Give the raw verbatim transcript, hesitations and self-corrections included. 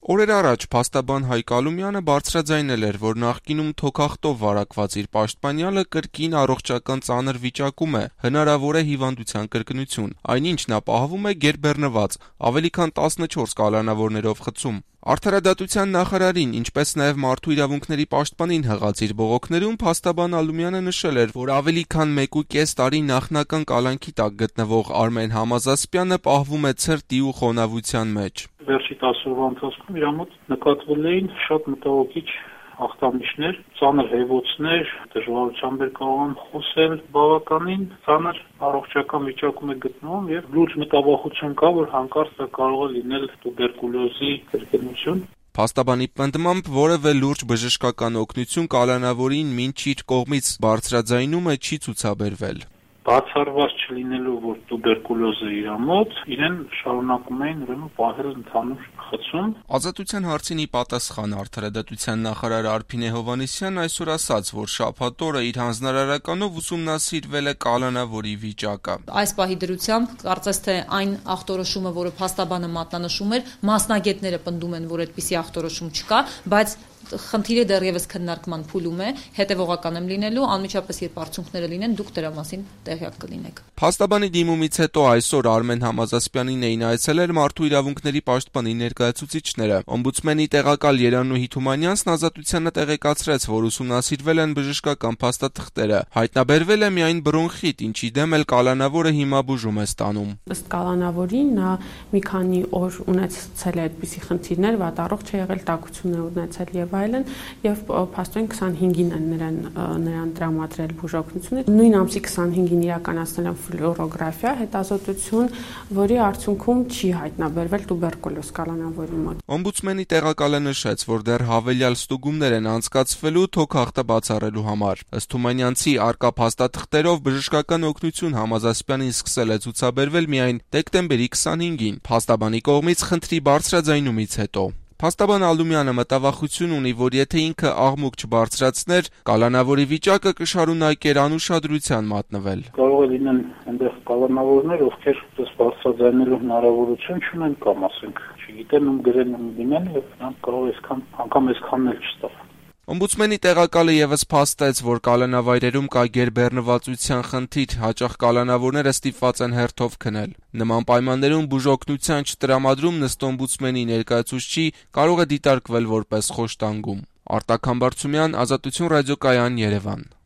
Օրեր առաջ փաստաբան Հայկ Ալումյանը բարձրաձայնել էր, որ նախկինում թոքախտով վարակված իր պաշտպանյալը կրկին առողջական ծանր վիճակում է, հնարավոր է հիվանդության կրկնություն, այնինչ նա պահվում է գերբեռնված, ավելի քան տասնչորս կալանավորներով խցում։ Արդարադատության նախարարին, ինչպես նաև մարդու իրավունքների պաշտպանին հղած իր բողոքներում փաստաբան Ալումյանը նշել էր, որ ավելի քան մեկուկես տարի նախնական կալանքի տակ գտնվող Արմեն Համազասպյանը պահվում է ցրտի ու խոնավության մեջ։ Վերջի տասը օրվա ընթացքում իր մոտ նկատվել էին շատ մտահոգիչ ախտանիշներ, ծանր հեվոցներ, դժվարությամբ էր կարող խոսել, բավականին ծանր առողջական վիճակում է գտնվում եւ լուրջ մտավախություն կա, որ հանկարծ դա կարող է լինել տուբերկուլոզի կրկնություն։ Փաստաբանի պնդմամբ որևէ լուրջ բժշկական օգնություն կալանավորին մինչ իր կողմից բարձրաձայնումը չի ցուցաբերվել։ Բացառված չլինելու, որ տուբերկուլոզը իր մոտ, իրեն շարունակում էին ուրեմն պահել ընդհանուր խցում։ Ազատության հարցին ի պատասխան արդարադատության նախարար Արփին Հովհաննիսյանն այսօր ասաց, որ շաբաթ օրը իր հանձնարարականով ուսումնասիրվել է կալանավորի վիճակը։ Այս պահի դրությամբ կարծես թե այն ախտորոշումը, որը փաստաբանը մատնանշում էր, մասնագետները պնդում են, որ այդպիսի ախտորոշում չկա, բայց խնդիրը դեռևս քննարկման փուլում է, հետևողական եմ լինելու, անմիջապես երբ արդյունքները լինեն, դուք դրա մասին տեղյակ կլինեք։ Փաստաբանի դիմումից հետո այսօր Արմեն Համազասպյանին էին այցելել մարդու իրավունքների պաշտպանի ներկայացուցիչները։ Օմբուդսմենի տեղակալ Երանուհի Թումանյանցն Ազատությանը տեղեկացրեց, որ ուսումնասիրվել են բժշկական փաստաթղթերը։ Հայտնաբերվել է միայն բրոնխիտ, ինչի դեմ էլ կալանավորը հիմա բուժում է ստանում։ Ըստ կալանավորի նա մի քանի օր ունեցել է այդպիսի խնդիրներ, վատառողջ է եղել, տաքություն է ունեցել եւ այլն, եւ փաստորեն քսանհինգին են նրան նրան տրամադրել բուժօգնությունը։ Նույն ամսի քսանհինգին իրականացնել են ֆլուորոգրաֆիա հետազոտություն, որի արդյունքում չի հայտնաբերվել տուբերկուլոզ կալանավորի մոտ։ Օմբուդսմենի տեղակալը նշեց, որ դեռ հավելյալ ստուգումներ են անցկացվելու թոքախտը բացառելու համար։ Ըստ Թումանյանցի արկա փաստաթղթերով բժշկական օգնություն Համազասպյանին սկսել է ցուցաբերվել միայն դեկտեմբերի քսանհինգին, փաստաբանի կողմից խնդրի բարձրաձայնումից հետո։ Փաստաբան Ալումյանը մտավախություն ունի, որ եթե ինքը աղմուկ չբարձրացներ, կալանավորի վիճակը կշարունակեր անուշադրության մատնվել։ Կարող է լինեն այնտեղ կալանավորներ, ովքեր դες բարձրաձայնելու հնարավորություն չունեն կամ ասենք, չգիտեն ում գրեն ում դիմեն եւ նրանք կարող է այսքան անգամ այսքանն էլ չստավ։ Օմբուդսմենի տեղակալը եւս փաստեց, որ կալանավայրերում կա գերբեռնվածության խնդիր, հաճախ կալանավորները ստիպված են հերթով քնել։ Նման պայմաններում բուժօգնության չտրամադրումն ըստ օմբուդսմենի ներկայացուցչի կարող է դիտարկվել որպես խոշտանգում։ Արտակ Համբարձումյան, Ազատություն ռադիոկայան, Երևան։